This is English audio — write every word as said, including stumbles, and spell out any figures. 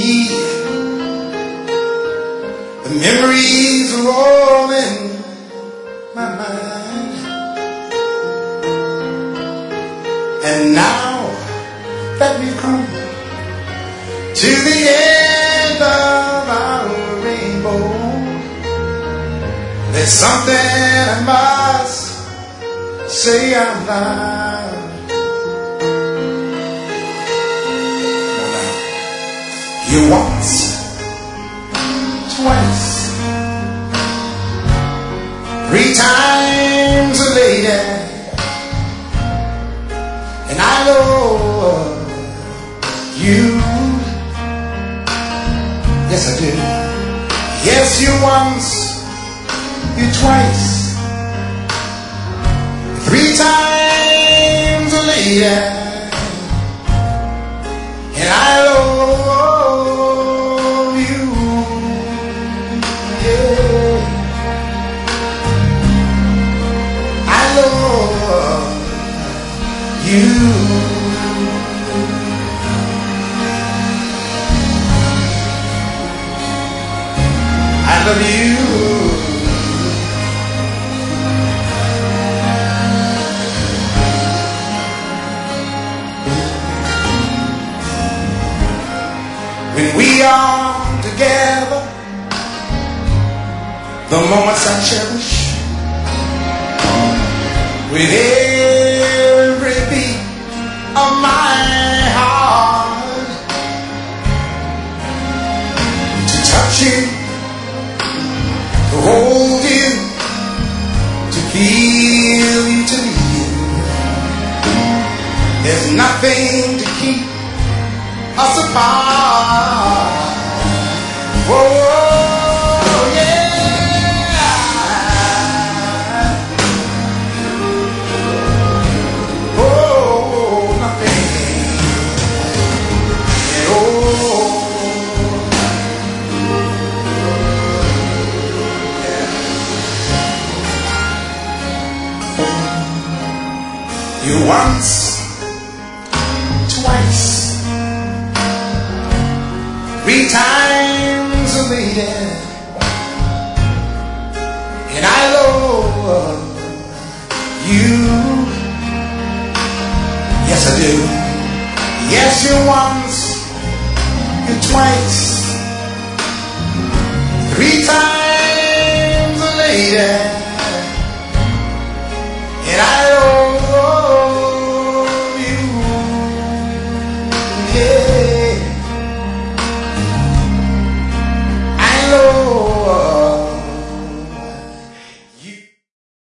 me. The memories are all in my mind. And now that we've come to the end of our rainbow, there's something I must say out loud. You once, twice, three times a lady, and I love you. Yes, I do. Yes, you once, you twice, three times a lady, and I love you. Yeah, I love you. I love you. When we are together, the moments I cherish, with every beat of my heart, to touch you, to hold you, to feel you, to be you. There's nothing to keep us apart. Oh, yeah. Oh, nothing. Oh, yeah. You once, twice, three times a lady, and I love you. Yes, I do. Yes, you once, you twice,